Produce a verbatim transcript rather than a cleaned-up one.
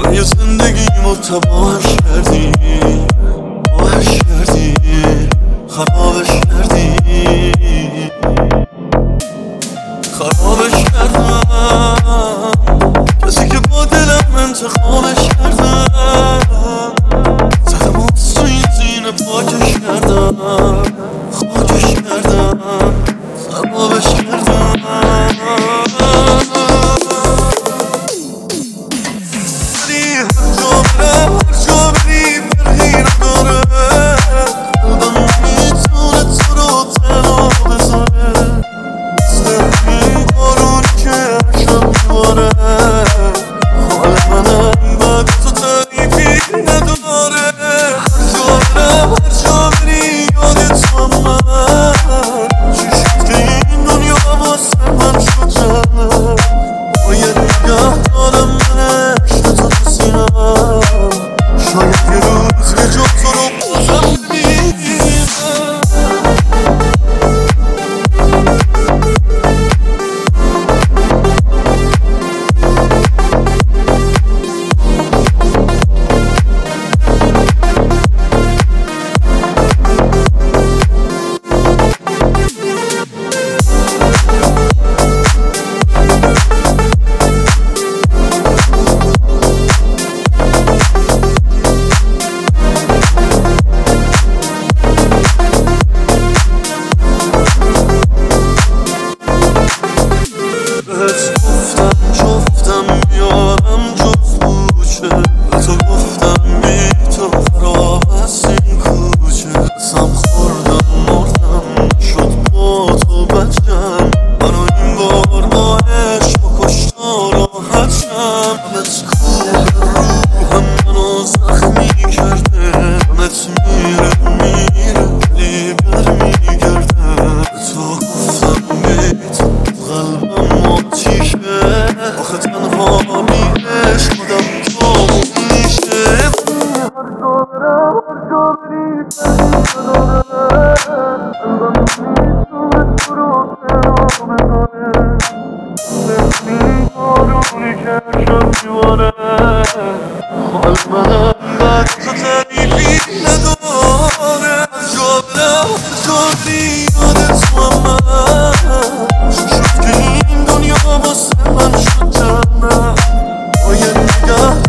یه زندگیمو تباهش کردی، باهش کردی، خرابش کردی، خرابش کردم. کسی که با دلم انتخابش کردم، زدم از تو این زینه پاکش کردم، خاکش کردم، خرابش کردم. ولی هر جا برم هر جا بری فرقی نداره، قلبم نمیتونه تو رو تنها بذاره. مثل این بارونی که هر شب میباره، حال منم بعد تو تعریفی نداره. هر جا برم هر جا بری یاد تو هم من، چی شد که این دنیا واسه من شد جنت. باید نگه دارم من عشق تو تو سینم، شاید یه روز یه جا تو رو بازم ببینم. بهت گفتم جفتم میارم جفت بوچه، به تو گفتم بی تو خراب است این کوچه. قسم خوردم مردم شد با تو بچم، منو این بار با عشق و کشتا راحت شم. همت کوه روحم منو زخمی کرده، همت میره میره ولی بر میگرده. به تو گفتم بی تو قلبم آتیشه، آخه تنها بی عشق خودم تابون میشه. هر جا برم هر جا بری فرقی نداره، قلبم نمیتونه تو رو تنها بذاره. مثل این بارونی که هر شب میباره، حال منم بعد تو تعریفی نداره. هر جا برم هر جا بری یاد تو هم من، چی شد که این دنیا واسه من شد جنت. باید نگه